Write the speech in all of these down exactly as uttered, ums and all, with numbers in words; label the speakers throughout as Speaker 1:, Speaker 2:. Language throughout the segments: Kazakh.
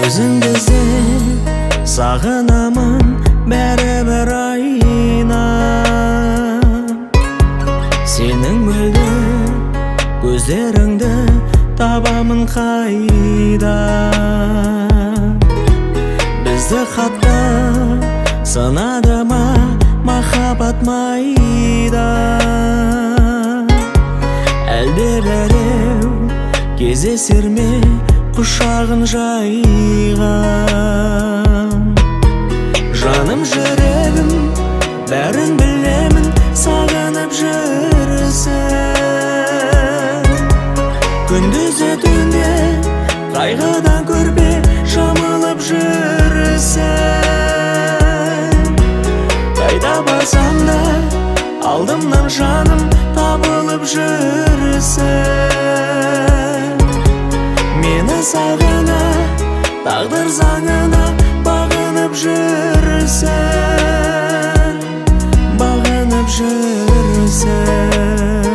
Speaker 1: Өзіңді іздеп сағынамын бәрібір айна. Сенің мөлдір көздеріңді табамын қайда. Бізді хатта сынады ма махаббат майда. Әлде бәреу кездесер ме құшағын жайған. Жаным жүрегім бәрін білемін сағынып жүрсің. Күндізі түнде қайғыдан көрпе жамылып жүрсің. Қайда барсам да алдымнан жаным табылып жүрсің. Мені сағына тағдыр заңына бағынып жүрсің. Бағынып жүрсің.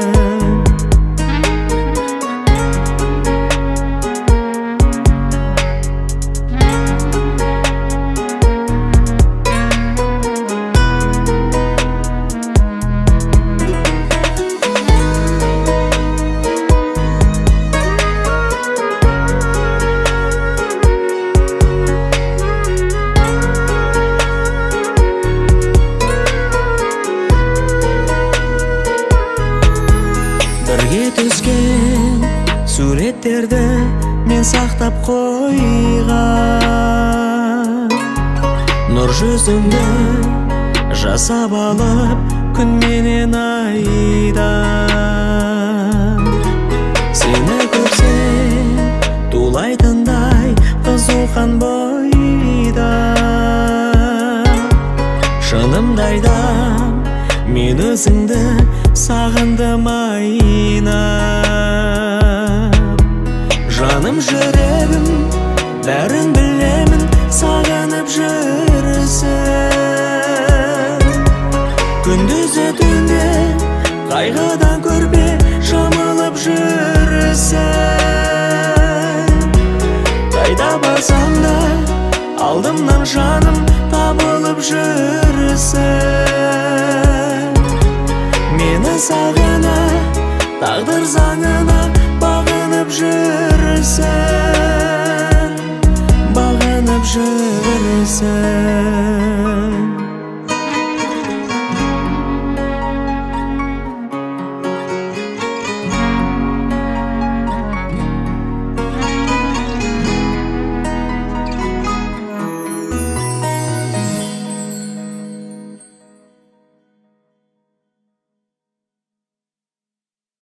Speaker 1: Бірге түскен суреттерді мен сақтап қойған. Нұр жүзіңді жасап алып күн менен айда. Сені көрсем тулайтындай қызуқан бойда. Шынымды айтам мен өзіңді сағындым айнап. Жаным жүрегім бәрін білемін сағынып жүрсің. Күндізі түнде қайғыдан көрпе жамылып жүрсің. Қайда барсам да алдымнан жаным табылып жүрсің. Мені сағына тағдыр заңына бағынып жүрсің. Бағынып жүрсің.